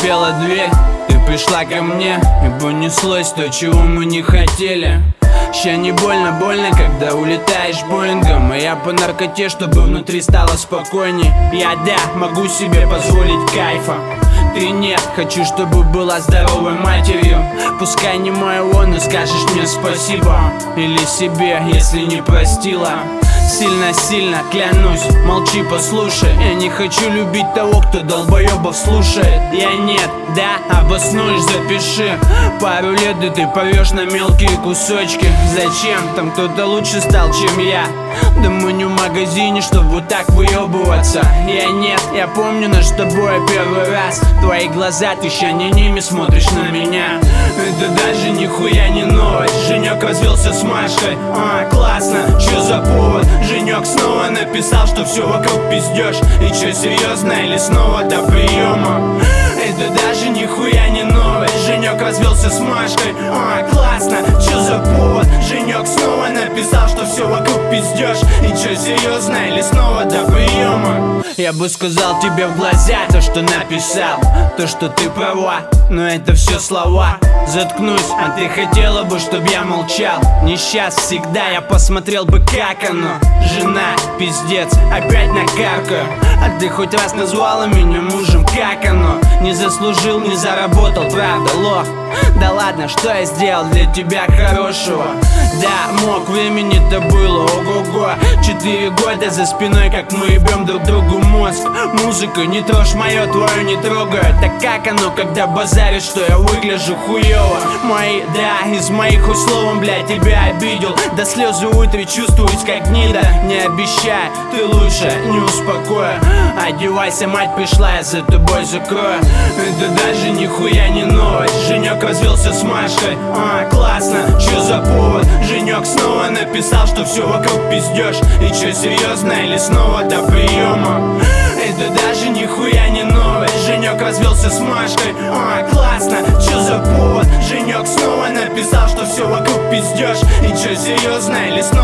заскрипела дверь, ты пришла ко мне, и понеслось то, чего мы не хотели. Ща не больно, когда улетаешь Боингом, а я по наркоте, чтобы внутри стало спокойней. Я, да, могу себе позволить кайфа, ты нет, хочу, чтобы была здоровой матерью. Пускай не моего, но скажешь мне спасибо, или себе, если не простила. Сильно-сильно клянусь, молчи, послушай. Я не хочу любить того, кто долбоебов слушает. Я нет, да, обоснуешь, запиши. Пару лет и ты порвешь на мелкие кусочки. Зачем? Там кто-то лучше стал, чем я. Да мы не в магазине, чтобы вот так выебываться. Я нет, я помню наш с тобой первый раз. Твои глаза, ты ща не ними смотришь на меня. Это даже нихуя не новость. Женек развелся с Машей, классно, чё за повод? Женек снова написал, что все вокруг пиздёшь. И чё, серьезно или снова до приема? Это даже нихуя не новость. Женек развелся с Машкой, классно, чё за повод? Женек снова написал, что все вокруг пиздёшь. И чё, серьезно или снова до приема? Я бы сказал тебе в глаза то, что написал, то, что ты права, но это все слова. Заткнусь, а ты хотела бы, чтоб я молчал. Не сейчас, всегда я посмотрел бы, как оно. Жена, пиздец, опять накаркаю. А ты хоть раз назвала меня мужем, как оно? Не заслужил, не заработал, правда, лох. Да ладно, что я сделал для тебя хорошего? Да, мог, времени-то было, ого-го. 4 года за спиной, как мы ебем друг другу мозг. Музыка, не трожь мое, твою не трогаю. Так как оно, когда базаришь, что я выгляжу хуёво? Мои, да, из моих условий, блядь, тебя обидел. До слезы утри чувствуюсь, как гнида. Не обещай, ты лучше, не успокою. Одевайся, мать пришла, я за тобой закрою. Это даже нихуя не новость. Женек развелся с Машей, классно, чё за повод? Женек снова написал, что все вокруг пиздёшь. И чё, серьезно или снова до приема? Это даже нихуя не новость. Женек развелся с Машкой, классно, чё за повод? Женек снова написал, что все вокруг пиздёшь. И чё, серьезно или снова